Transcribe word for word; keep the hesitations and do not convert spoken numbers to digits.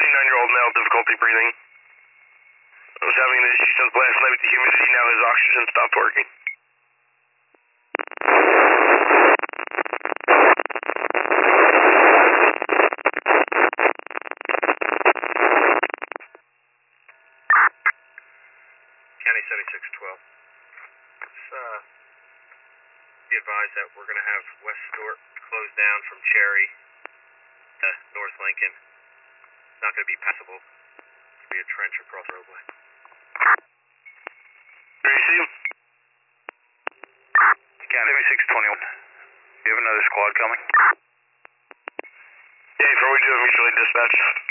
twenty-nine-year-old male, difficulty breathing. I was having an issue since last night with the humidity, now his oxygen stopped working. County seventy-six twelve. Let's uh, be advised that we're going to have West Stewart closed down from Cherry to North Lincoln. It's not going to be passable. It's going to be a trench across the roadway. Where you see him? County seventy-six twenty-one. Do you have another squad coming? Yeah, for we do have mutually dispatched.